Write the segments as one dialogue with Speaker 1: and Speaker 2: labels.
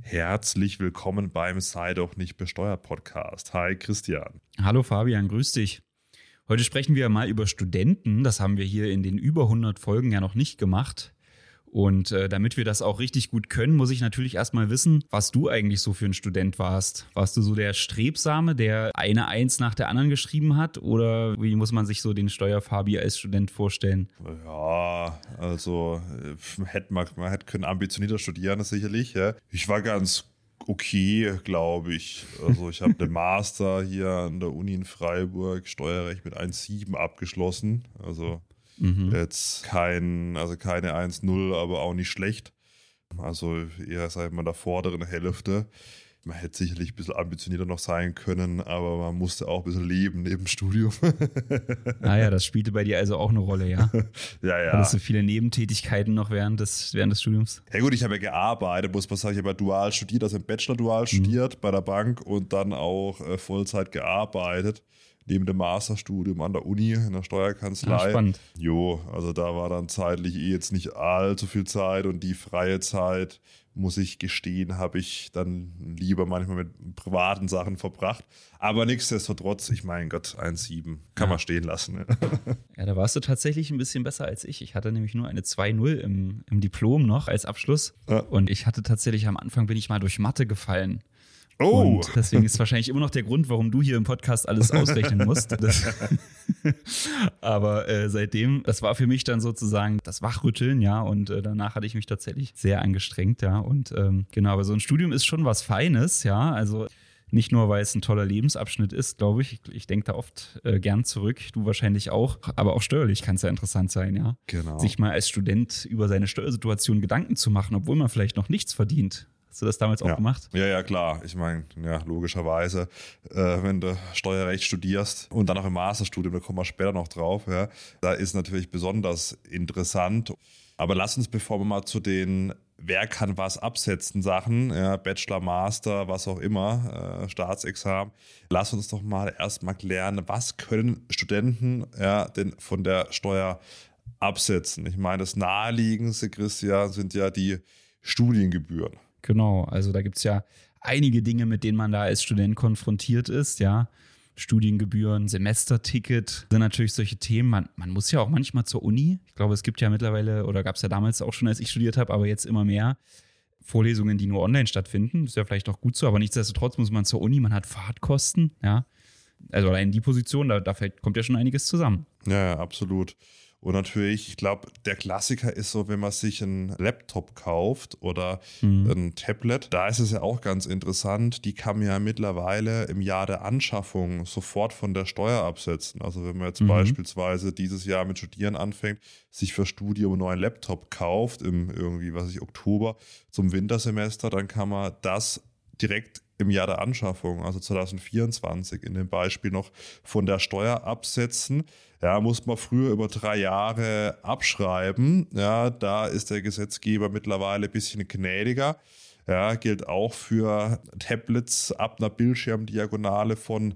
Speaker 1: Herzlich willkommen beim Sei doch nicht besteuert Podcast. Hi Christian.
Speaker 2: Hallo Fabian, grüß dich. Heute sprechen wir mal über Studenten. Das haben wir hier in den über 100 Folgen ja noch nicht gemacht. Und damit wir das auch richtig gut können, muss ich natürlich erstmal wissen, was du eigentlich so für ein Student warst. Warst du so der Strebsame, der eine Eins nach der anderen geschrieben hat? Oder wie muss man sich so den Steuerfabi als Student vorstellen?
Speaker 1: Ja, also man hätte können ambitionierter studieren, sicherlich. Ja. Ich war ganz okay, glaube ich. Also ich habe den Master hier an der Uni in Freiburg, Steuerrecht mit 1,7 abgeschlossen. Also jetzt keine 1,0, aber auch nicht schlecht. Also eher, sag ich mal, in der vorderen Hälfte. Man hätte sicherlich ein bisschen ambitionierter noch sein können, aber man musste auch ein bisschen leben neben dem Studium.
Speaker 2: Ah ja, das spielte bei dir also auch eine Rolle, ja?
Speaker 1: Ja.
Speaker 2: Hattest du viele Nebentätigkeiten noch während des Studiums?
Speaker 1: Ja gut, ich habe ja gearbeitet, muss man sagen, ich habe ja dual studiert, also im Bachelor dual studiert bei der Bank und dann auch Vollzeit gearbeitet. Neben dem Masterstudium an der Uni in der Steuerkanzlei.
Speaker 2: Ah, spannend.
Speaker 1: Jo, also da war dann zeitlich jetzt nicht allzu viel Zeit und die freie Zeit, muss ich gestehen, habe ich dann lieber manchmal mit privaten Sachen verbracht. Aber nichtsdestotrotz, ich meine Gott, 1,7 kann man stehen lassen.
Speaker 2: Ja, da warst du tatsächlich ein bisschen besser als ich. Ich hatte nämlich nur eine 2,0 im Diplom noch als Abschluss.
Speaker 1: Ja.
Speaker 2: Und ich hatte tatsächlich am Anfang bin ich mal durch Mathe gefallen.
Speaker 1: Oh!
Speaker 2: Und deswegen ist wahrscheinlich immer noch der Grund, warum du hier im Podcast alles ausrechnen musst. Aber seitdem, das war für mich dann sozusagen das Wachrütteln, ja. Und danach hatte ich mich tatsächlich sehr angestrengt, ja. Und genau, aber so ein Studium ist schon was Feines, ja. Also nicht nur, weil es ein toller Lebensabschnitt ist, glaube ich. Ich denke da oft gern zurück, du wahrscheinlich auch. Aber auch steuerlich kann es ja interessant sein, ja.
Speaker 1: Genau.
Speaker 2: Sich mal als Student über seine Steuersituation Gedanken zu machen, obwohl man vielleicht noch nichts verdient. Hast du das damals auch gemacht?
Speaker 1: Ja, klar. Ich meine, ja, logischerweise, wenn du Steuerrecht studierst und dann auch im Masterstudium, da kommen wir später noch drauf, ja, da ist natürlich besonders interessant. Aber lass uns, bevor wir mal zu den wer kann was absetzen Sachen, ja, Bachelor, Master, was auch immer, Staatsexamen, lass uns doch mal erstmal klären, was können Studenten denn von der Steuer absetzen? Ich meine, das Naheliegendste, Christian, sind ja die Studiengebühren.
Speaker 2: Genau, also da gibt es ja einige Dinge, mit denen man da als Student konfrontiert ist, ja. Studiengebühren, Semesterticket sind natürlich solche Themen. Man muss ja auch manchmal zur Uni. Ich glaube, es gibt ja mittlerweile, oder gab es ja damals auch schon, als ich studiert habe, aber jetzt immer mehr Vorlesungen, die nur online stattfinden. Ist ja vielleicht auch gut so, aber nichtsdestotrotz muss man zur Uni, man hat Fahrtkosten, ja. Also allein die Position, da kommt ja schon einiges zusammen.
Speaker 1: Ja, absolut. Und natürlich, ich glaube, der Klassiker ist so, wenn man sich einen Laptop kauft oder ein Tablet, da ist es ja auch ganz interessant, die kann man ja mittlerweile im Jahr der Anschaffung sofort von der Steuer absetzen. Also wenn man jetzt beispielsweise dieses Jahr mit Studieren anfängt, sich für Studium einen neuen Laptop kauft, im irgendwie, Oktober zum Wintersemester, dann kann man das direkt im Jahr der Anschaffung, also 2024, in dem Beispiel noch von der Steuer absetzen. Ja, muss man früher über 3 Jahre abschreiben. Ja, da ist der Gesetzgeber mittlerweile ein bisschen gnädiger. Ja, gilt auch für Tablets ab einer Bildschirmdiagonale von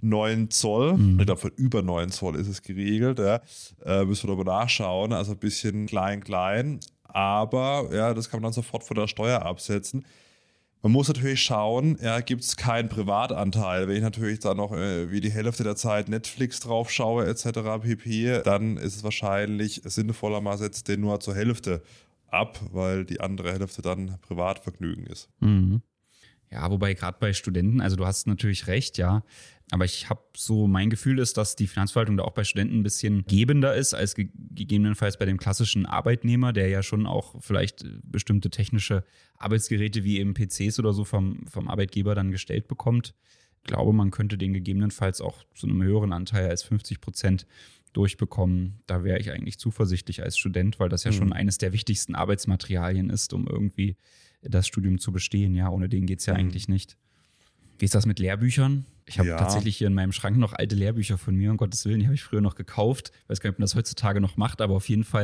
Speaker 1: 9 Zoll. Ich glaube, von über 9 Zoll ist es geregelt. Ja. Müssen wir aber nachschauen. Also ein bisschen klein. Aber ja, das kann man dann sofort von der Steuer absetzen. Man muss natürlich schauen, gibt es keinen Privatanteil. Wenn ich natürlich dann noch wie die Hälfte der Zeit Netflix drauf schaue etc. pp., dann ist es wahrscheinlich sinnvoller, man setzt den nur zur Hälfte ab, weil die andere Hälfte dann Privatvergnügen ist.
Speaker 2: Mhm. Ja, wobei gerade bei Studenten, also du hast natürlich recht, ja, aber ich habe so, mein Gefühl ist, dass die Finanzverwaltung da auch bei Studenten ein bisschen gebender ist als gegebenenfalls bei dem klassischen Arbeitnehmer, der ja schon auch vielleicht bestimmte technische Arbeitsgeräte wie eben PCs oder so vom Arbeitgeber dann gestellt bekommt. Ich glaube, man könnte den gegebenenfalls auch zu einem höheren Anteil als 50% durchbekommen. Da wäre ich eigentlich zuversichtlich als Student, weil das ja schon eines der wichtigsten Arbeitsmaterialien ist, um irgendwie das Studium zu bestehen. Ja, ohne den geht es ja eigentlich nicht. Wie ist das mit Lehrbüchern? Ich habe tatsächlich hier in meinem Schrank noch alte Lehrbücher von mir, um Gottes Willen, die habe ich früher noch gekauft. Ich weiß gar nicht, ob man das heutzutage noch macht, aber auf jeden Fall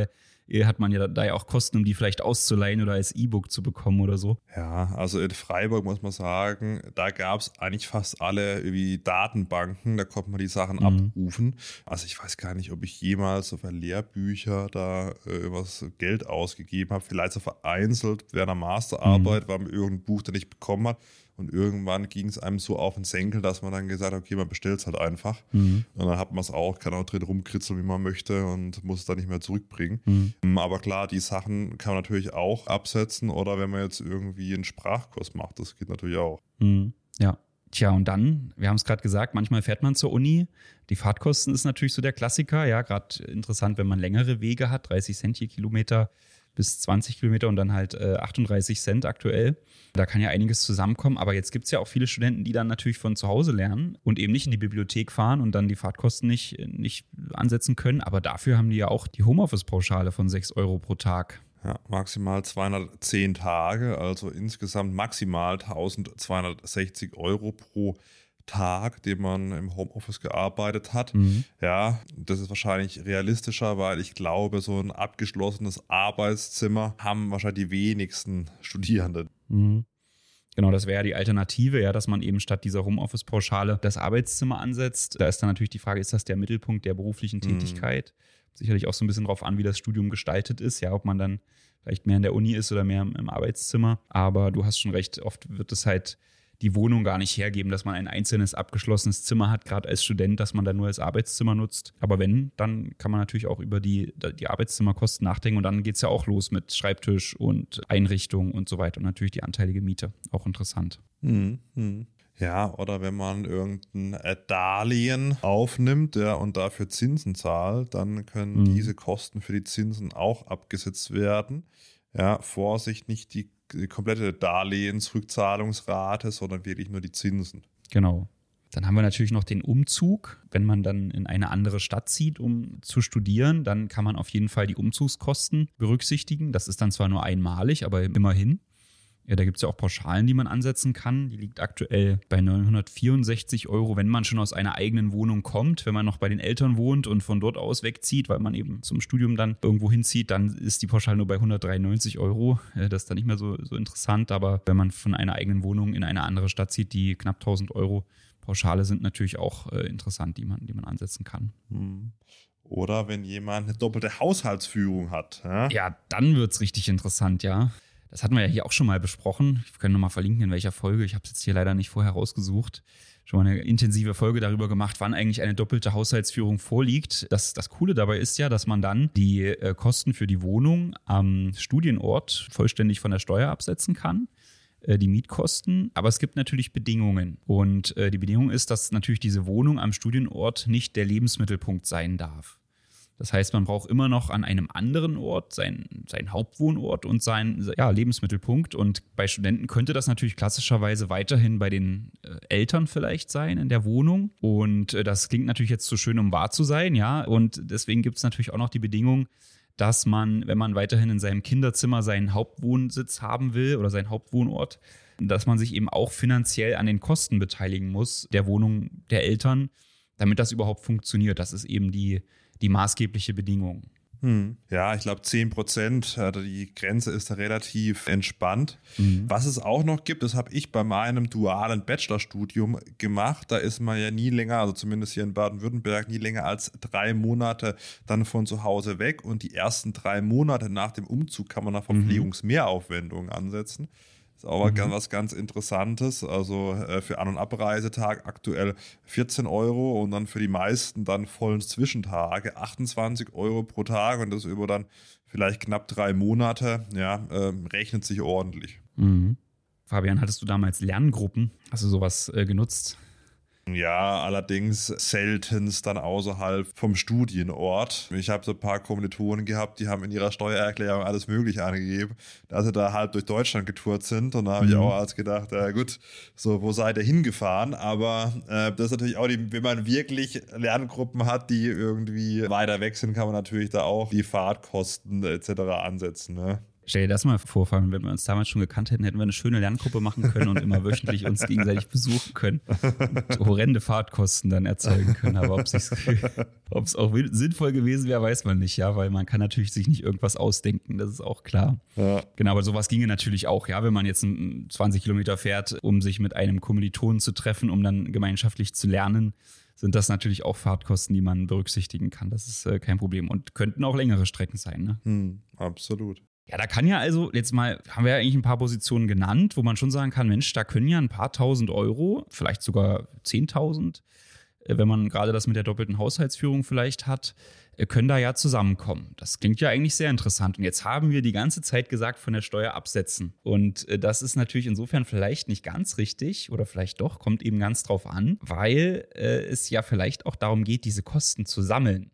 Speaker 2: hat man ja da ja auch Kosten, um die vielleicht auszuleihen oder als E-Book zu bekommen oder so.
Speaker 1: Ja, also in Freiburg muss man sagen, da gab es eigentlich fast alle irgendwie Datenbanken, da konnte man die Sachen abrufen. Also ich weiß gar nicht, ob ich jemals so für Lehrbücher da was Geld ausgegeben habe. Vielleicht so vereinzelt während der Masterarbeit, weil man irgendein Buch da nicht bekommen hat. Und irgendwann ging es einem so auf den Senkel, dass man dann gesagt hat, okay, man bestellt es halt einfach. Und dann hat man es auch, kann auch drin rumkritzeln, wie man möchte und muss es dann nicht mehr zurückbringen. Aber klar, die Sachen kann man natürlich auch absetzen oder wenn man jetzt irgendwie einen Sprachkurs macht, das geht natürlich auch.
Speaker 2: Ja. Tja, und dann, wir haben es gerade gesagt, manchmal fährt man zur Uni. Die Fahrtkosten ist natürlich so der Klassiker. Ja, gerade interessant, wenn man längere Wege hat, 30 Cent je Kilometer bis 20 Kilometer und dann halt 38 Cent aktuell. Da kann ja einiges zusammenkommen, aber jetzt gibt es ja auch viele Studenten, die dann natürlich von zu Hause lernen und eben nicht in die Bibliothek fahren und dann die Fahrtkosten nicht ansetzen können, aber dafür haben die ja auch die Homeoffice-Pauschale von 6 Euro pro Tag.
Speaker 1: Ja, maximal 210 Tage, also insgesamt maximal 1260 Euro pro Tag, den man im Homeoffice gearbeitet hat. Ja, das ist wahrscheinlich realistischer, weil ich glaube, so ein abgeschlossenes Arbeitszimmer haben wahrscheinlich die wenigsten Studierenden.
Speaker 2: Genau, das wäre ja die Alternative, ja, dass man eben statt dieser Homeoffice-Pauschale das Arbeitszimmer ansetzt. Da ist dann natürlich die Frage, ist das der Mittelpunkt der beruflichen Tätigkeit? Sicherlich auch so ein bisschen drauf an, wie das Studium gestaltet ist, ja, ob man dann vielleicht mehr in der Uni ist oder mehr im Arbeitszimmer. Aber du hast schon recht, oft wird es halt die Wohnung gar nicht hergeben, dass man ein einzelnes abgeschlossenes Zimmer hat, gerade als Student, dass man dann nur als Arbeitszimmer nutzt. Aber wenn, dann kann man natürlich auch über die Arbeitszimmerkosten nachdenken und dann geht es ja auch los mit Schreibtisch und Einrichtung und so weiter und natürlich die anteilige Miete. Auch interessant.
Speaker 1: Ja, oder wenn man irgendein Darlehen aufnimmt, ja, und dafür Zinsen zahlt, dann können diese Kosten für die Zinsen auch abgesetzt werden. Ja, Vorsicht, nicht die komplette Darlehensrückzahlungsrate, sondern wirklich nur die Zinsen.
Speaker 2: Genau. Dann haben wir natürlich noch den Umzug. Wenn man dann in eine andere Stadt zieht, um zu studieren, dann kann man auf jeden Fall die Umzugskosten berücksichtigen. Das ist dann zwar nur einmalig, aber immerhin. Ja, da gibt es ja auch Pauschalen, die man ansetzen kann. Die liegt aktuell bei 964 Euro, wenn man schon aus einer eigenen Wohnung kommt. Wenn man noch bei den Eltern wohnt und von dort aus wegzieht, weil man eben zum Studium dann irgendwo hinzieht, dann ist die Pauschale nur bei 193 Euro. Das ist dann nicht mehr so interessant. Aber wenn man von einer eigenen Wohnung in eine andere Stadt zieht, die knapp 1000 Euro Pauschale sind natürlich auch interessant, die man ansetzen kann.
Speaker 1: Oder wenn jemand eine doppelte Haushaltsführung hat.
Speaker 2: Ja, dann wird es richtig interessant, ja. Das hatten wir ja hier auch schon mal besprochen. Wir können nochmal verlinken, in welcher Folge. Ich habe es jetzt hier leider nicht vorher rausgesucht. Schon mal eine intensive Folge darüber gemacht, wann eigentlich eine doppelte Haushaltsführung vorliegt. Das Coole dabei ist ja, dass man dann die Kosten für die Wohnung am Studienort vollständig von der Steuer absetzen kann. Die Mietkosten, aber es gibt natürlich Bedingungen. Und die Bedingung ist, dass natürlich diese Wohnung am Studienort nicht der Lebensmittelpunkt sein darf. Das heißt, man braucht immer noch an einem anderen Ort seinen Hauptwohnort und seinen Lebensmittelpunkt. Und bei Studenten könnte das natürlich klassischerweise weiterhin bei den Eltern vielleicht sein in der Wohnung. Und das klingt natürlich jetzt zu schön, um wahr zu sein, ja. Und deswegen gibt es natürlich auch noch die Bedingung, dass man, wenn man weiterhin in seinem Kinderzimmer seinen Hauptwohnsitz haben will oder seinen Hauptwohnort, dass man sich eben auch finanziell an den Kosten beteiligen muss der Wohnung der Eltern, damit das überhaupt funktioniert. Das ist eben die maßgebliche Bedingung.
Speaker 1: Ja, ich glaube 10%, die Grenze ist da relativ entspannt. Was es auch noch gibt, das habe ich bei meinem dualen Bachelorstudium gemacht. Da ist man ja nie länger, also zumindest hier in Baden-Württemberg, nie länger als 3 Monate dann von zu Hause weg. Und die ersten 3 Monate nach dem Umzug kann man da Verpflegungsmehraufwendungen ansetzen. Ist auch was ganz Interessantes. Also für An- und Abreisetag aktuell 14 Euro und dann für die meisten dann vollen Zwischentage 28 Euro pro Tag und das über dann vielleicht knapp 3 Monate. Ja, rechnet sich ordentlich.
Speaker 2: Fabian, hattest du damals Lerngruppen? Hast du sowas genutzt?
Speaker 1: Ja, allerdings seltenst dann außerhalb vom Studienort. Ich habe so ein paar Kommilitonen gehabt, die haben in ihrer Steuererklärung alles Mögliche angegeben, dass sie da halb durch Deutschland getourt sind. Und da habe ich auch als gedacht, gut, so wo seid ihr hingefahren? Aber das ist natürlich auch, wenn man wirklich Lerngruppen hat, die irgendwie weiter weg sind, kann man natürlich da auch die Fahrtkosten etc. ansetzen. Ne?
Speaker 2: Stell dir das mal vor, wenn wir uns damals schon gekannt hätten, hätten wir eine schöne Lerngruppe machen können und immer wöchentlich uns gegenseitig besuchen können und horrende Fahrtkosten dann erzeugen können. Aber ob es auch sinnvoll gewesen wäre, weiß man nicht, ja, weil man kann natürlich sich nicht irgendwas ausdenken, das ist auch klar. Ja. Genau, aber sowas ginge natürlich auch, ja, wenn man jetzt 20 Kilometer fährt, um sich mit einem Kommilitonen zu treffen, um dann gemeinschaftlich zu lernen, sind das natürlich auch Fahrtkosten, die man berücksichtigen kann. Das ist kein Problem und könnten auch längere Strecken sein, ne?
Speaker 1: Absolut.
Speaker 2: Ja, da kann ja also, jetzt mal, haben wir ja eigentlich ein paar Positionen genannt, wo man schon sagen kann, Mensch, da können ja ein paar tausend Euro, vielleicht sogar 10.000, wenn man gerade das mit der doppelten Haushaltsführung vielleicht hat, können da ja zusammenkommen. Das klingt ja eigentlich sehr interessant. Und jetzt haben wir die ganze Zeit gesagt, von der Steuer absetzen. Und das ist natürlich insofern vielleicht nicht ganz richtig oder vielleicht doch, kommt eben ganz drauf an, weil es ja vielleicht auch darum geht, diese Kosten zu sammeln.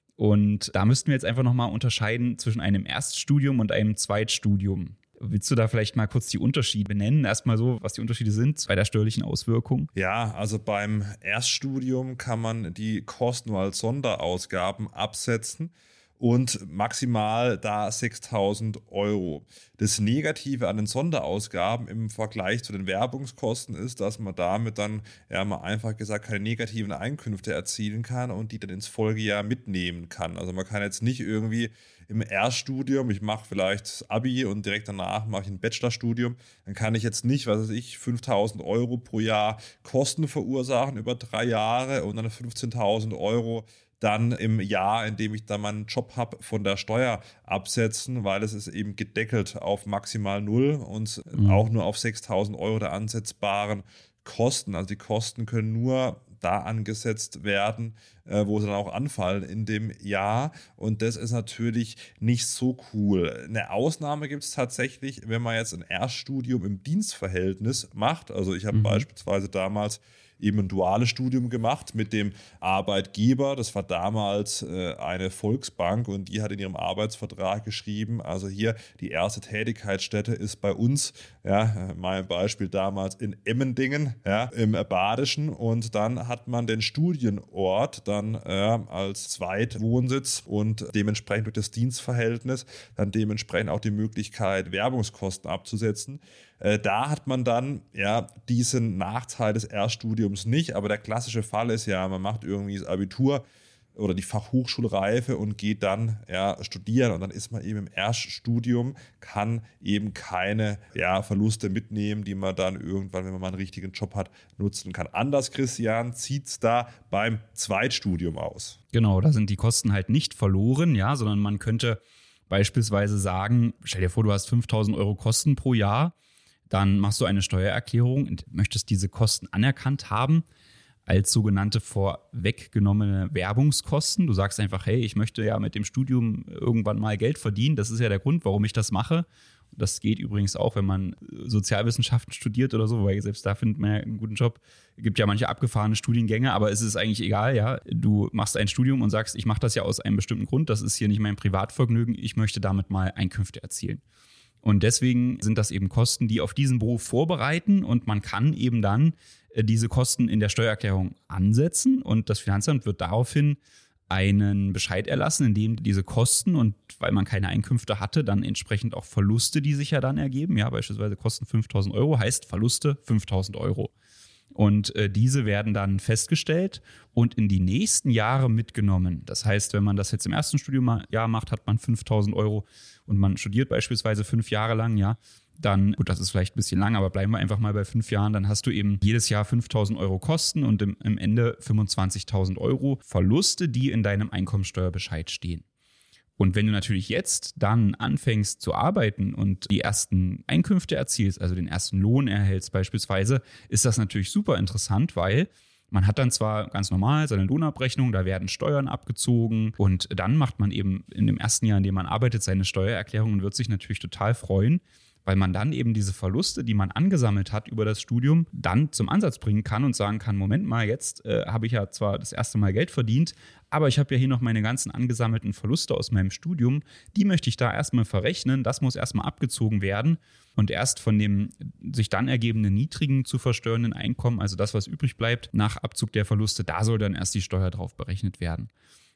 Speaker 2: Und da müssten wir jetzt einfach nochmal unterscheiden zwischen einem Erststudium und einem Zweitstudium. Willst du da vielleicht mal kurz die Unterschiede benennen? Erstmal so, was die Unterschiede sind bei der steuerlichen Auswirkung.
Speaker 1: Ja, also beim Erststudium kann man die Kosten nur als Sonderausgaben absetzen und maximal da 6.000 Euro. Das Negative an den Sonderausgaben im Vergleich zu den Werbungskosten ist, dass man damit dann, ja mal einfach gesagt, keine negativen Einkünfte erzielen kann und die dann ins Folgejahr mitnehmen kann. Also man kann jetzt nicht irgendwie im Erststudium, ich mache vielleicht das Abi und direkt danach mache ich ein Bachelorstudium, dann kann ich jetzt nicht, 5.000 Euro pro Jahr Kosten verursachen über 3 Jahre und dann 15.000 Euro dann im Jahr, in dem ich dann meinen Job habe, von der Steuer absetzen, weil es ist eben gedeckelt auf maximal 0 und auch nur auf 6.000 Euro der ansetzbaren Kosten. Also die Kosten können nur da angesetzt werden, wo sie dann auch anfallen in dem Jahr. Und das ist natürlich nicht so cool. Eine Ausnahme gibt es tatsächlich, wenn man jetzt ein Erststudium im Dienstverhältnis macht. Also ich habe beispielsweise damals eben ein duales Studium gemacht mit dem Arbeitgeber. Das war damals eine Volksbank und die hat in ihrem Arbeitsvertrag geschrieben, also hier die erste Tätigkeitsstätte ist bei uns, ja, mein Beispiel damals in Emmendingen, ja, im Badischen, und dann hat man den Studienort dann als Zweitwohnsitz und dementsprechend durch das Dienstverhältnis dann dementsprechend auch die Möglichkeit, Werbungskosten abzusetzen. Da hat man dann ja diesen Nachteil des Erststudiums nicht, aber der klassische Fall ist ja, man macht irgendwie das Abitur oder die Fachhochschulreife und geht dann studieren und dann ist man eben im Erststudium, kann eben keine Verluste mitnehmen, die man dann irgendwann, wenn man mal einen richtigen Job hat, nutzen kann. Anders, Christian, sieht es da beim Zweitstudium aus.
Speaker 2: Genau, da sind die Kosten halt nicht verloren, ja, sondern man könnte beispielsweise sagen, stell dir vor, du hast 5.000 Euro Kosten pro Jahr, dann machst du eine Steuererklärung und möchtest diese Kosten anerkannt haben als sogenannte vorweggenommene Werbungskosten. Du sagst einfach, hey, ich möchte ja mit dem Studium irgendwann mal Geld verdienen. Das ist ja der Grund, warum ich das mache. Das geht übrigens auch, wenn man Sozialwissenschaften studiert oder so, weil selbst da findet man ja einen guten Job. Es gibt ja manche abgefahrene Studiengänge, aber es ist eigentlich egal, ja. Du machst ein Studium und sagst, ich mache das ja aus einem bestimmten Grund. Das ist hier nicht mein Privatvergnügen. Ich möchte damit mal Einkünfte erzielen. Und deswegen sind das eben Kosten, die auf diesen Beruf vorbereiten und man kann eben dann diese Kosten in der Steuererklärung ansetzen und das Finanzamt wird daraufhin einen Bescheid erlassen, in dem diese Kosten und weil man keine Einkünfte hatte, dann entsprechend auch Verluste, die sich ja dann ergeben, ja, beispielsweise Kosten 5.000 Euro, heißt Verluste 5.000 Euro. Und diese werden dann festgestellt und in die nächsten Jahre mitgenommen. Das heißt, wenn man das jetzt im ersten Studiumjahr macht, hat man 5.000 Euro und man studiert beispielsweise 5 Jahre lang, ja, dann, gut, das ist vielleicht ein bisschen lang, aber bleiben wir einfach mal bei 5 Jahren, dann hast du eben jedes Jahr 5.000 Euro Kosten und im Ende 25.000 Euro Verluste, die in deinem Einkommensteuerbescheid stehen. Und wenn du natürlich jetzt dann anfängst zu arbeiten und die ersten Einkünfte erzielst, also den ersten Lohn erhältst beispielsweise, ist das natürlich super interessant, weil man hat dann zwar ganz normal seine Lohnabrechnung, da werden Steuern abgezogen und dann macht man eben in dem ersten Jahr, in dem man arbeitet, seine Steuererklärung und wird sich natürlich total freuen, weil man dann eben diese Verluste, die man angesammelt hat über das Studium, dann zum Ansatz bringen kann und sagen kann, Moment mal, jetzt habe ich ja zwar das erste Mal Geld verdient, aber ich habe ja hier noch meine ganzen angesammelten Verluste aus meinem Studium, die möchte ich da erstmal verrechnen, das muss erstmal abgezogen werden und erst von dem sich dann ergebenden niedrigen zu versteuernden Einkommen, also das, was übrig bleibt nach Abzug der Verluste, da soll dann erst die Steuer drauf berechnet werden.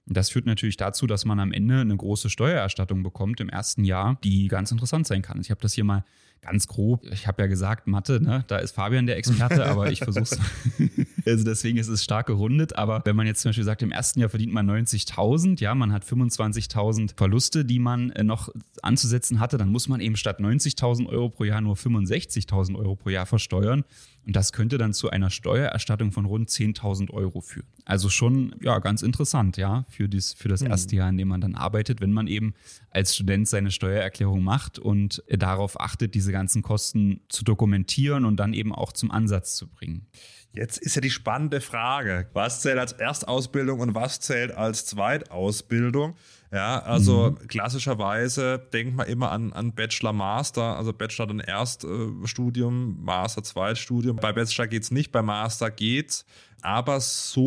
Speaker 2: Das führt natürlich dazu, dass man am Ende eine große Steuererstattung bekommt im ersten Jahr, die ganz interessant sein kann. Ich habe das hier mal ganz grob, ich habe ja gesagt, Mathe, ne? Da ist Fabian der Experte, aber ich versuche es. Also deswegen ist es stark gerundet. Aber wenn man jetzt zum Beispiel sagt, im ersten Jahr verdient man 90.000, ja, man hat 25.000 Verluste, die man noch anzusetzen hatte, dann muss man eben statt 90.000 Euro pro Jahr nur 65.000 Euro pro Jahr versteuern. Und das könnte dann zu einer Steuererstattung von rund 10.000 Euro führen. Also schon, ja, ganz interessant, ja, für das erste Jahr, in dem man dann arbeitet, wenn man eben als Student seine Steuererklärung macht und darauf achtet, diese ganzen Kosten zu dokumentieren und dann eben auch zum Ansatz zu bringen.
Speaker 1: Jetzt ist ja die spannende Frage, was zählt als Erstausbildung und was zählt als Zweitausbildung? Ja, also klassischerweise denkt man immer an Bachelor, Master, also Bachelor dann Erststudium, Master, Zweitstudium. Bei Bachelor geht's nicht, bei Master geht's. Aber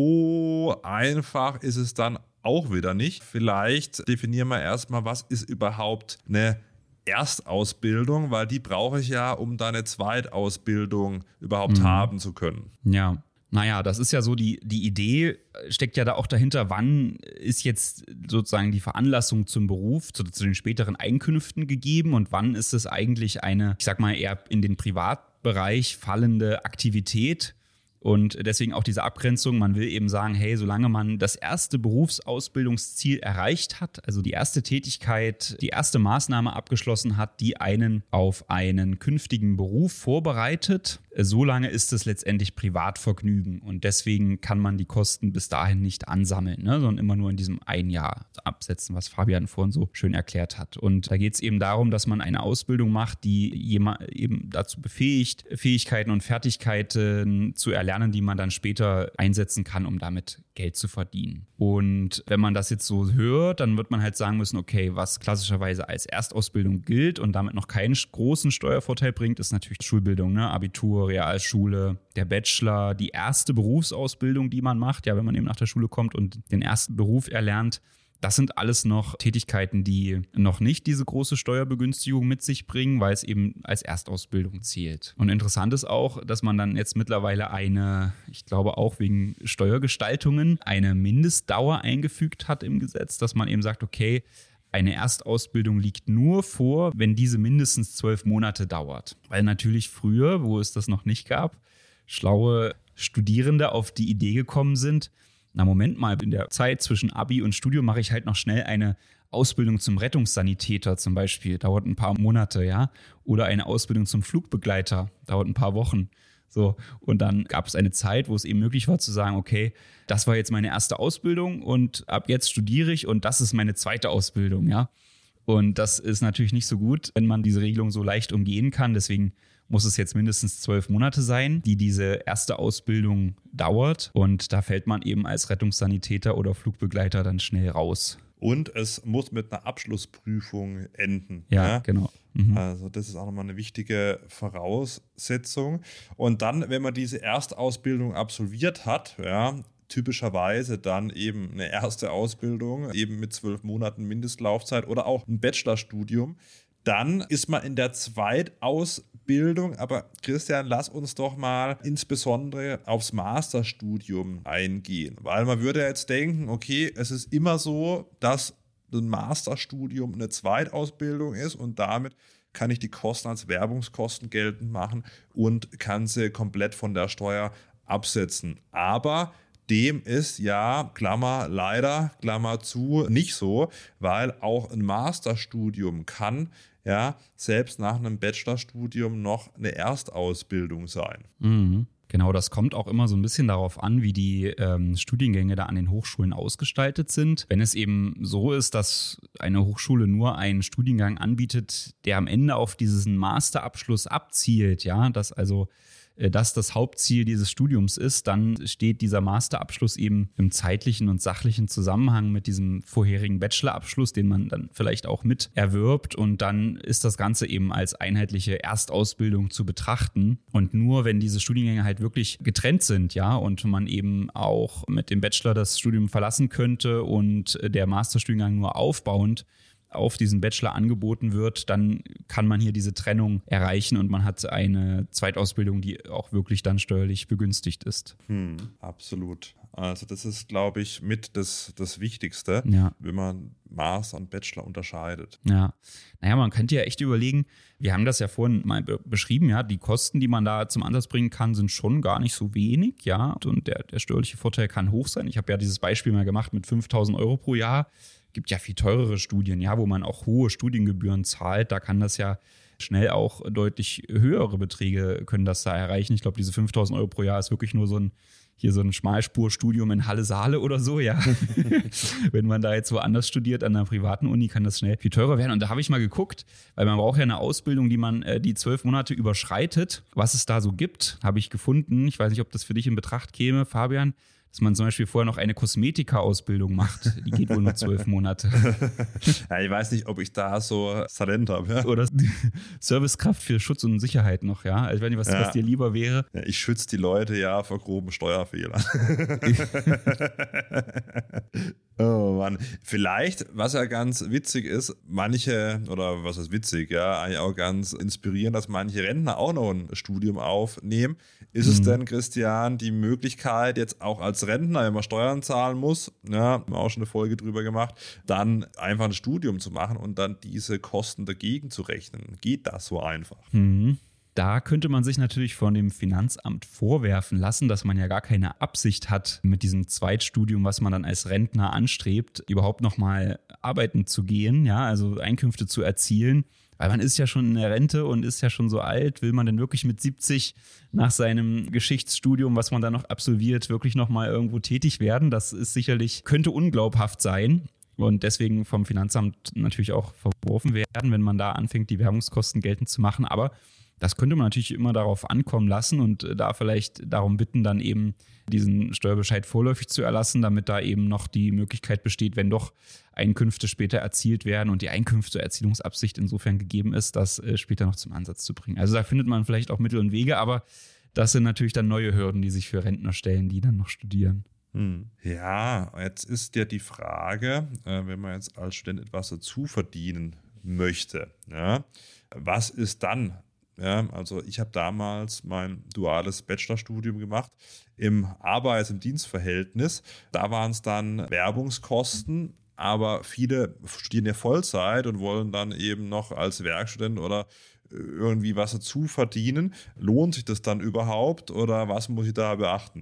Speaker 1: so einfach ist es dann auch wieder nicht. Vielleicht definieren wir erstmal, was ist überhaupt eine Erstausbildung, weil die brauche ich ja, um da eine Zweitausbildung überhaupt haben zu können.
Speaker 2: Ja. Naja, das ist ja so, die Idee steckt ja da auch dahinter, wann ist jetzt sozusagen die Veranlassung zum Beruf, zu den späteren Einkünften gegeben und wann ist es eigentlich eine, ich sag mal, eher in den Privatbereich fallende Aktivität. Und deswegen auch diese Abgrenzung, man will eben sagen, hey, solange man das erste Berufsausbildungsziel erreicht hat, also die erste Tätigkeit, die erste Maßnahme abgeschlossen hat, die einen auf einen künftigen Beruf vorbereitet, solange ist es letztendlich Privatvergnügen. Und deswegen kann man die Kosten bis dahin nicht ansammeln, ne, sondern immer nur in diesem ein Jahr absetzen, was Fabian vorhin so schön erklärt hat. Und da geht es eben darum, dass man eine Ausbildung macht, die eben dazu befähigt, Fähigkeiten und Fertigkeiten zu erlernen, die man dann später einsetzen kann, um damit Geld zu verdienen. Und wenn man das jetzt so hört, dann wird man halt sagen müssen, okay, was klassischerweise als Erstausbildung gilt und damit noch keinen großen Steuervorteil bringt, ist natürlich Schulbildung, ne? Abitur, Realschule, der Bachelor, die erste Berufsausbildung, die man macht, ja, wenn man eben nach der Schule kommt und den ersten Beruf erlernt. Das sind alles noch Tätigkeiten, die noch nicht diese große Steuerbegünstigung mit sich bringen, weil es eben als Erstausbildung zählt. Und interessant ist auch, dass man dann jetzt mittlerweile ich glaube auch wegen Steuergestaltungen, eine Mindestdauer eingefügt hat im Gesetz, dass man eben sagt, okay, eine Erstausbildung liegt nur vor, wenn diese mindestens 12 Monate dauert. Weil natürlich früher, wo es das noch nicht gab, schlaue Studierende auf die Idee gekommen sind, na Moment mal, in der Zeit zwischen Abi und Studium mache ich halt noch schnell eine Ausbildung zum Rettungssanitäter zum Beispiel, dauert ein paar Monate, ja, oder eine Ausbildung zum Flugbegleiter, dauert ein paar Wochen. So, und dann gab es eine Zeit, wo es eben möglich war zu sagen, okay, das war jetzt meine erste Ausbildung und ab jetzt studiere ich und das ist meine zweite Ausbildung, ja. Und das ist natürlich nicht so gut, wenn man diese Regelung so leicht umgehen kann. Deswegen muss es jetzt mindestens 12 Monate sein, die diese erste Ausbildung dauert. Und da fällt man eben als Rettungssanitäter oder Flugbegleiter dann schnell raus.
Speaker 1: Und es muss mit einer Abschlussprüfung enden.
Speaker 2: Ja, genau.
Speaker 1: Also das ist auch nochmal eine wichtige Voraussetzung. Und dann, wenn man diese Erstausbildung absolviert hat, ja, typischerweise dann eben eine erste Ausbildung, eben mit 12 Monaten Mindestlaufzeit oder auch ein Bachelorstudium, dann ist man in der Zweitausbildung. Aber Christian, lass uns doch mal insbesondere aufs Masterstudium eingehen, weil man würde jetzt denken, okay, es ist immer so, dass ein Masterstudium eine Zweitausbildung ist und damit kann ich die Kosten als Werbungskosten geltend machen und kann sie komplett von der Steuer absetzen. Aber dem ist ja, Klammer leider, Klammer zu, nicht so, weil auch ein Masterstudium kann ja selbst nach einem Bachelorstudium noch eine Erstausbildung sein.
Speaker 2: Mhm. Genau, das kommt auch immer so ein bisschen darauf an, wie die Studiengänge da an den Hochschulen ausgestaltet sind. Wenn es eben so ist, dass eine Hochschule nur einen Studiengang anbietet, der am Ende auf diesen Masterabschluss abzielt, ja, dass also das Hauptziel dieses Studiums ist, dann steht dieser Masterabschluss eben im zeitlichen und sachlichen Zusammenhang mit diesem vorherigen Bachelorabschluss, den man dann vielleicht auch mit erwirbt, und dann ist das Ganze eben als einheitliche Erstausbildung zu betrachten. Und nur wenn diese Studiengänge halt wirklich getrennt sind, ja, und man eben auch mit dem Bachelor das Studium verlassen könnte und der Masterstudiengang nur aufbauend auf diesen Bachelor angeboten wird, dann kann man hier diese Trennung erreichen und man hat eine Zweitausbildung, die auch wirklich dann steuerlich begünstigt ist.
Speaker 1: Absolut. Also das ist, glaube ich, mit das Wichtigste, wenn man Master und Bachelor unterscheidet.
Speaker 2: Ja, naja, man könnte ja echt überlegen, wir haben das ja vorhin mal beschrieben, ja, die Kosten, die man da zum Ansatz bringen kann, sind schon gar nicht so wenig, ja, und der steuerliche Vorteil kann hoch sein. Ich habe ja dieses Beispiel mal gemacht mit 5.000 Euro pro Jahr. Gibt ja viel teurere Studien, ja, wo man auch hohe Studiengebühren zahlt. Da kann das ja schnell auch deutlich höhere Beträge können das da erreichen. Ich glaube, diese 5.000 Euro pro Jahr ist wirklich nur so ein Schmalspurstudium in Halle-Saale oder so, ja. Wenn man da jetzt woanders studiert, an einer privaten Uni, kann das schnell viel teurer werden. Und da habe ich mal geguckt, weil man braucht ja eine Ausbildung, die 12 Monate überschreitet. Was es da so gibt, habe ich gefunden. Ich weiß nicht, ob das für dich in Betracht käme, Fabian, dass man zum Beispiel vorher noch eine Kosmetika-Ausbildung macht. Die geht wohl nur 12 Monate.
Speaker 1: Ja, ich weiß nicht, ob ich da so Talent habe. Ja?
Speaker 2: Oder Servicekraft für Schutz und Sicherheit noch, ja. Also ich weiß nicht, was dir lieber wäre.
Speaker 1: Ja, ich schütze die Leute ja vor groben Steuerfehlern. Oh Mann. Vielleicht, was ja ganz witzig ist, oder was ist witzig, ja, eigentlich auch ganz inspirierend, dass manche Rentner auch noch ein Studium aufnehmen. Ist es denn, Christian, die Möglichkeit, jetzt auch als Rentner, wenn man Steuern zahlen muss, ja, haben wir auch schon eine Folge drüber gemacht, dann einfach ein Studium zu machen und dann diese Kosten dagegen zu rechnen? Geht das so einfach?
Speaker 2: Da könnte man sich natürlich von dem Finanzamt vorwerfen lassen, dass man ja gar keine Absicht hat, mit diesem Zweitstudium, was man dann als Rentner anstrebt, überhaupt nochmal arbeiten zu gehen, ja, also Einkünfte zu erzielen. Weil man ist ja schon in der Rente und ist ja schon so alt. Will man denn wirklich mit 70 nach seinem Geschichtsstudium, was man dann noch absolviert, wirklich nochmal irgendwo tätig werden? Das ist sicherlich, könnte unglaubhaft sein. Und deswegen vom Finanzamt natürlich auch verworfen werden, wenn man da anfängt, die Werbungskosten geltend zu machen. Aber das könnte man natürlich immer darauf ankommen lassen und da vielleicht darum bitten, dann eben diesen Steuerbescheid vorläufig zu erlassen, damit da eben noch die Möglichkeit besteht, wenn doch Einkünfte später erzielt werden und die Einkünfteerzielungsabsicht insofern gegeben ist, das später noch zum Ansatz zu bringen. Also da findet man vielleicht auch Mittel und Wege, aber das sind natürlich dann neue Hürden, die sich für Rentner stellen, die dann noch studieren.
Speaker 1: Ja, jetzt ist ja die Frage, wenn man jetzt als Student etwas dazu verdienen möchte, ja, was ist dann? Ja, also ich habe damals mein duales Bachelorstudium gemacht im im Dienstverhältnis. Da waren es dann Werbungskosten, aber viele studieren ja Vollzeit und wollen dann eben noch als Werkstudent oder irgendwie was dazu verdienen. Lohnt sich das dann überhaupt oder was muss ich da beachten?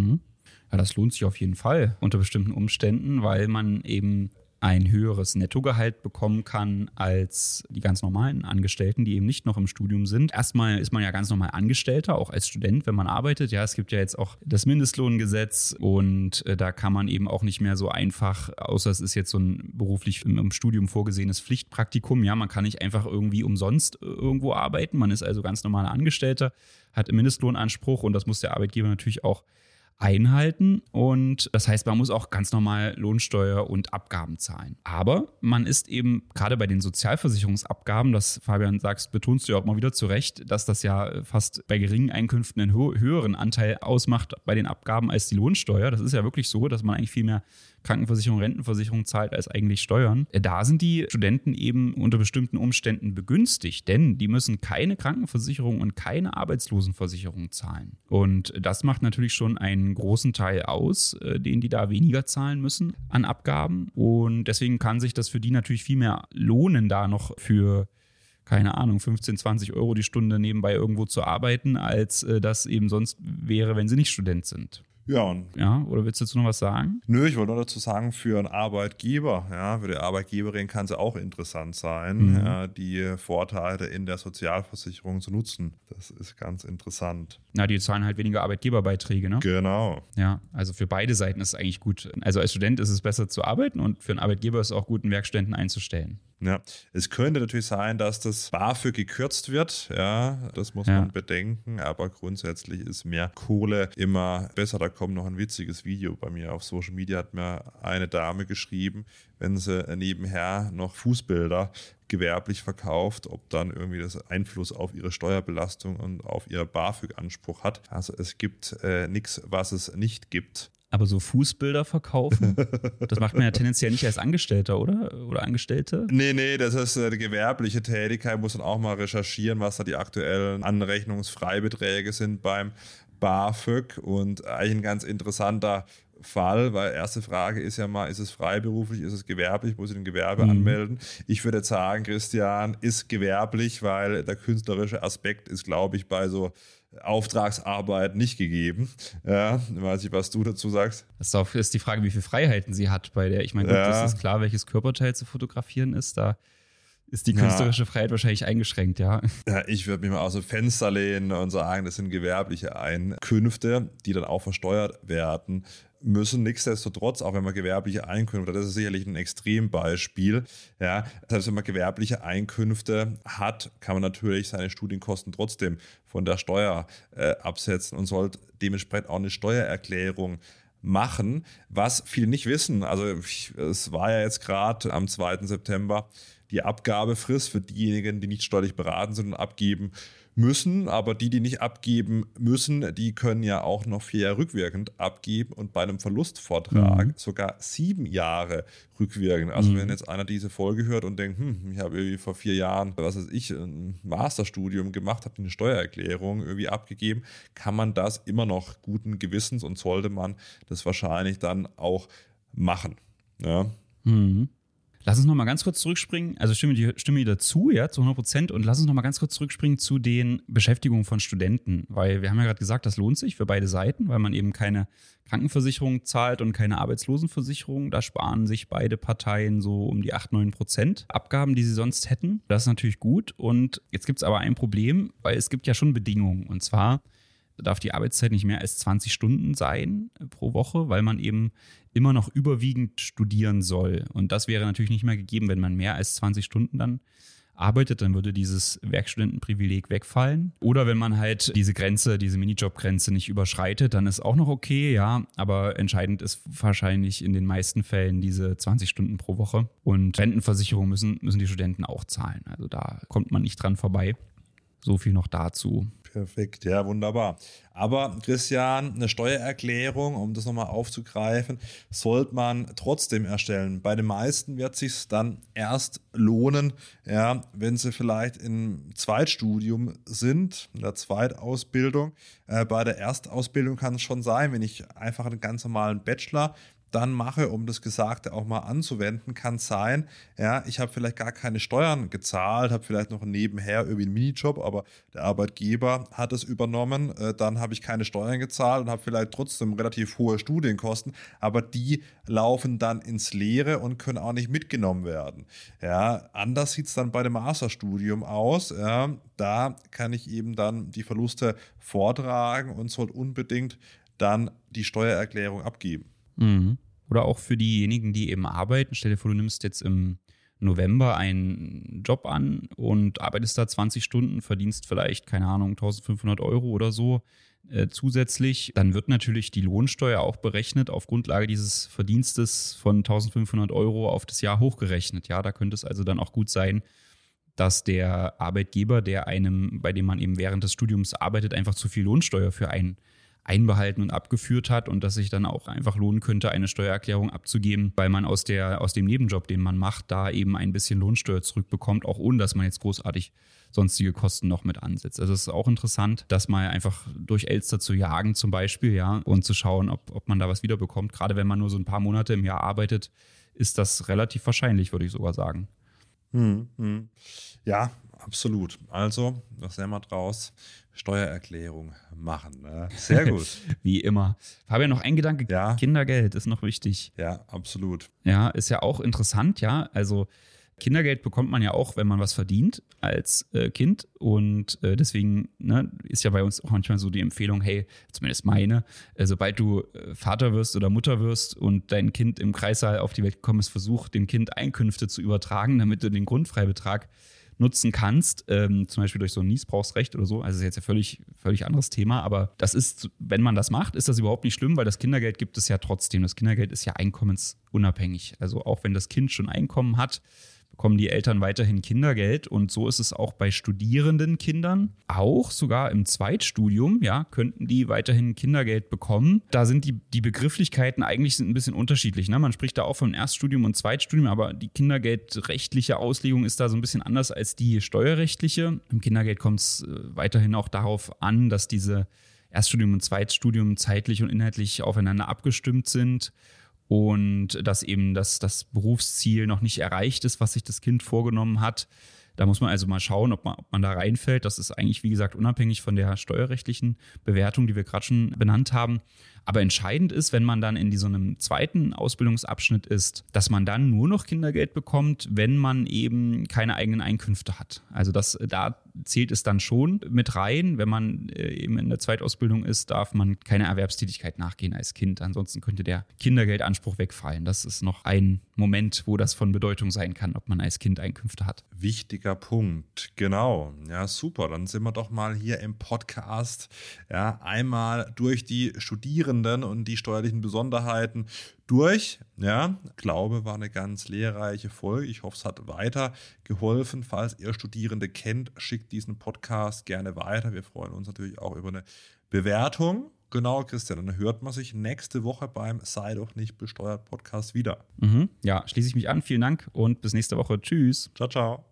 Speaker 2: Ja, das lohnt sich auf jeden Fall unter bestimmten Umständen, weil man eben ein höheres Nettogehalt bekommen kann als die ganz normalen Angestellten, die eben nicht noch im Studium sind. Erstmal ist man ja ganz normal Angestellter, auch als Student, wenn man arbeitet. Ja, es gibt ja jetzt auch das Mindestlohngesetz und da kann man eben auch nicht mehr so einfach, außer es ist jetzt so ein beruflich im Studium vorgesehenes Pflichtpraktikum. Ja, man kann nicht einfach irgendwie umsonst irgendwo arbeiten. Man ist also ganz normaler Angestellter, hat einen Mindestlohnanspruch und das muss der Arbeitgeber natürlich auch einhalten und das heißt, man muss auch ganz normal Lohnsteuer und Abgaben zahlen. Aber man ist eben gerade bei den Sozialversicherungsabgaben, das Fabian sagst, betonst du ja auch mal wieder zu Recht, dass das ja fast bei geringen Einkünften einen höheren Anteil ausmacht bei den Abgaben als die Lohnsteuer. Das ist ja wirklich so, dass man eigentlich viel mehr Krankenversicherung, Rentenversicherung zahlt als eigentlich Steuern. Da sind die Studenten eben unter bestimmten Umständen begünstigt, denn die müssen keine Krankenversicherung und keine Arbeitslosenversicherung zahlen. Und das macht natürlich schon einen großen Teil aus, den die da weniger zahlen müssen an Abgaben. Und deswegen kann sich das für die natürlich viel mehr lohnen, da noch für keine Ahnung, 15, 20 Euro die Stunde nebenbei irgendwo zu arbeiten, als das eben sonst wäre, wenn sie nicht Student sind.
Speaker 1: Ja,
Speaker 2: oder willst du dazu noch was sagen?
Speaker 1: Nö, ich wollte nur dazu sagen, für einen Arbeitgeber, ja, für die Arbeitgeberin kann es ja auch interessant sein, ja, die Vorteile in der Sozialversicherung zu nutzen. Das ist ganz interessant.
Speaker 2: Na, die zahlen halt weniger Arbeitgeberbeiträge, ne?
Speaker 1: Genau.
Speaker 2: Ja, also für beide Seiten ist es eigentlich gut. Also als Student ist es besser zu arbeiten und für einen Arbeitgeber ist es auch gut, einen Werkstudenten einzustellen.
Speaker 1: Ja, es könnte natürlich sein, dass das BAföG gekürzt wird, ja, das muss man bedenken, aber grundsätzlich ist mehr Kohle immer besser. Da kommt noch ein witziges Video bei mir auf Social Media, hat mir eine Dame geschrieben, wenn sie nebenher noch Fußbilder gewerblich verkauft, ob dann irgendwie das Einfluss auf ihre Steuerbelastung und auf ihr BAföG-Anspruch hat. Also es gibt nichts, was es nicht gibt.
Speaker 2: Aber so Fußbilder verkaufen, das macht man ja tendenziell nicht als Angestellter, oder? Oder Angestellte?
Speaker 1: Nee, das ist eine gewerbliche Tätigkeit. Muss dann auch mal recherchieren, was da die aktuellen Anrechnungsfreibeträge sind beim BAföG. Und eigentlich ein ganz interessanter Fall, weil erste Frage ist ja mal, ist es freiberuflich, ist es gewerblich, muss ich ein Gewerbe anmelden? Ich würde jetzt sagen, Christian, ist gewerblich, weil der künstlerische Aspekt ist, glaube ich, bei so Auftragsarbeit nicht gegeben. Ja, weiß ich, was du dazu sagst.
Speaker 2: Das ist die Frage, wie viele Freiheiten sie hat bei der, ich meine, gut, das ist klar, welches Körperteil zu fotografieren ist, da ist die künstlerische Freiheit wahrscheinlich eingeschränkt, ja.
Speaker 1: Ja, ich würde mich mal aus dem Fenster lehnen und sagen, das sind gewerbliche Einkünfte, die dann auch versteuert werden müssen. Nichtsdestotrotz, auch wenn man gewerbliche Einkünfte, das ist sicherlich ein Extrembeispiel, ja, selbst wenn man gewerbliche Einkünfte hat, kann man natürlich seine Studienkosten trotzdem von der Steuer absetzen und sollte dementsprechend auch eine Steuererklärung machen, was viele nicht wissen. Also es war ja jetzt gerade am 2. September die Abgabefrist für diejenigen, die nicht steuerlich beraten sind und abgeben müssen. Aber die nicht abgeben müssen, die können ja auch noch 4 Jahre rückwirkend abgeben und bei einem Verlustvortrag sogar 7 Jahre rückwirkend. Also wenn jetzt einer diese Folge hört und denkt, ich habe irgendwie vor 4 Jahren, was weiß ich, ein Masterstudium gemacht, habe eine Steuererklärung irgendwie abgegeben, kann man das immer noch guten Gewissens und sollte man das wahrscheinlich dann auch machen. Ja.
Speaker 2: Lass uns noch mal ganz kurz zurückspringen, also stimme dir dazu, ja, zu 100%, und lass uns noch mal ganz kurz zurückspringen zu den Beschäftigungen von Studenten, weil wir haben ja gerade gesagt, das lohnt sich für beide Seiten, weil man eben keine Krankenversicherung zahlt und keine Arbeitslosenversicherung. Da sparen sich beide Parteien so um die 8-9% Abgaben, die sie sonst hätten. Das ist natürlich gut, und jetzt gibt es aber ein Problem, weil es gibt ja schon Bedingungen, und zwar darf die Arbeitszeit nicht mehr als 20 Stunden sein pro Woche, weil man eben immer noch überwiegend studieren soll. Und das wäre natürlich nicht mehr gegeben, wenn man mehr als 20 Stunden dann arbeitet, dann würde dieses Werkstudentenprivileg wegfallen. Oder wenn man halt diese Grenze, diese Minijob-Grenze nicht überschreitet, dann ist auch noch okay, ja. Aber entscheidend ist wahrscheinlich in den meisten Fällen diese 20 Stunden pro Woche. Und Rentenversicherung müssen die Studenten auch zahlen. Also da kommt man nicht dran vorbei. So viel noch dazu.
Speaker 1: Perfekt, ja, wunderbar. Aber Christian, eine Steuererklärung, um das nochmal aufzugreifen, sollte man trotzdem erstellen. Bei den meisten wird es sich dann erst lohnen, ja, wenn sie vielleicht im Zweitstudium sind, in der Zweitausbildung. Bei der Erstausbildung kann es schon sein, wenn ich einfach einen ganz normalen Bachelor dann mache, um das Gesagte auch mal anzuwenden, kann sein, ja, ich habe vielleicht gar keine Steuern gezahlt, habe vielleicht noch nebenher irgendwie einen Minijob, aber der Arbeitgeber hat es übernommen, dann habe ich keine Steuern gezahlt und habe vielleicht trotzdem relativ hohe Studienkosten, aber die laufen dann ins Leere und können auch nicht mitgenommen werden. Ja, anders sieht es dann bei dem Masterstudium aus, ja, da kann ich eben dann die Verluste vortragen und soll unbedingt dann die Steuererklärung abgeben.
Speaker 2: Oder auch für diejenigen, die eben arbeiten. Stell dir vor, du nimmst jetzt im November einen Job an und arbeitest da 20 Stunden, verdienst vielleicht, keine Ahnung, 1.500 Euro oder so zusätzlich. Dann wird natürlich die Lohnsteuer auch berechnet auf Grundlage dieses Verdienstes von 1.500 Euro auf das Jahr hochgerechnet. Ja, da könnte es also dann auch gut sein, dass der Arbeitgeber, bei dem man eben während des Studiums arbeitet, einfach zu viel Lohnsteuer für einen einbehalten und abgeführt hat und dass sich dann auch einfach lohnen könnte, eine Steuererklärung abzugeben, weil man aus dem Nebenjob, den man macht, da eben ein bisschen Lohnsteuer zurückbekommt, auch ohne, dass man jetzt großartig sonstige Kosten noch mit ansetzt. Also es ist auch interessant, das mal einfach durch Elster zu jagen zum Beispiel, ja, und zu schauen, ob man da was wiederbekommt. Gerade wenn man nur so ein paar Monate im Jahr arbeitet, ist das relativ wahrscheinlich, würde ich sogar sagen.
Speaker 1: Ja, absolut. Also, was sehen wir draus? Steuererklärung machen. Ne? Sehr gut.
Speaker 2: Wie immer. Fabian, noch ein Gedanke.
Speaker 1: Ja.
Speaker 2: Kindergeld ist noch wichtig.
Speaker 1: Ja, absolut.
Speaker 2: Ja, ist ja auch interessant, ja. Also Kindergeld bekommt man ja auch, wenn man was verdient als Kind. Und deswegen ist ja bei uns auch manchmal so die Empfehlung, hey, zumindest meine, sobald du Vater wirst oder Mutter wirst und dein Kind im Kreissaal auf die Welt gekommen ist, versuch dem Kind Einkünfte zu übertragen, damit du den Grundfreibetrag nutzen kannst, zum Beispiel durch so ein Niesbrauchsrecht oder so. Also das ist jetzt ja völlig anderes Thema, aber das ist, wenn man das macht, ist das überhaupt nicht schlimm, weil das Kindergeld gibt es ja trotzdem. Das Kindergeld ist ja einkommensunabhängig. Also auch wenn das Kind schon Einkommen hat, bekommen die Eltern weiterhin Kindergeld. Und so ist es auch bei studierenden Kindern. Auch sogar im Zweitstudium, ja, könnten die weiterhin Kindergeld bekommen. Da sind die Begrifflichkeiten eigentlich ein bisschen unterschiedlich. Ne? Man spricht da auch von Erststudium und Zweitstudium, aber die kindergeldrechtliche Auslegung ist da so ein bisschen anders als die steuerrechtliche. Im Kindergeld kommt es weiterhin auch darauf an, dass diese Erststudium und Zweitstudium zeitlich und inhaltlich aufeinander abgestimmt sind und dass eben das Berufsziel noch nicht erreicht ist, was sich das Kind vorgenommen hat. Da muss man also mal schauen, ob man da reinfällt. Das ist eigentlich, wie gesagt, unabhängig von der steuerrechtlichen Bewertung, die wir gerade schon benannt haben. Aber entscheidend ist, wenn man dann in so einem zweiten Ausbildungsabschnitt ist, dass man dann nur noch Kindergeld bekommt, wenn man eben keine eigenen Einkünfte hat. Also da zählt es dann schon mit rein. Wenn man eben in der Zweitausbildung ist, darf man keine Erwerbstätigkeit nachgehen als Kind. Ansonsten könnte der Kindergeldanspruch wegfallen. Das ist noch ein Moment, wo das von Bedeutung sein kann, ob man als Kind Einkünfte hat.
Speaker 1: Wichtiger Punkt, genau. Ja, super. Dann sind wir doch mal hier im Podcast einmal durch die Studierenden und die steuerlichen Besonderheiten durch. Ja, ich glaube, war eine ganz lehrreiche Folge. Ich hoffe, es hat weitergeholfen. Falls ihr Studierende kennt, schickt diesen Podcast gerne weiter. Wir freuen uns natürlich auch über eine Bewertung. Genau, Christian, dann hört man sich nächste Woche beim Sei doch nicht besteuert Podcast wieder.
Speaker 2: Ja, schließe ich mich an. Vielen Dank und bis nächste Woche. Tschüss.
Speaker 1: Ciao, ciao.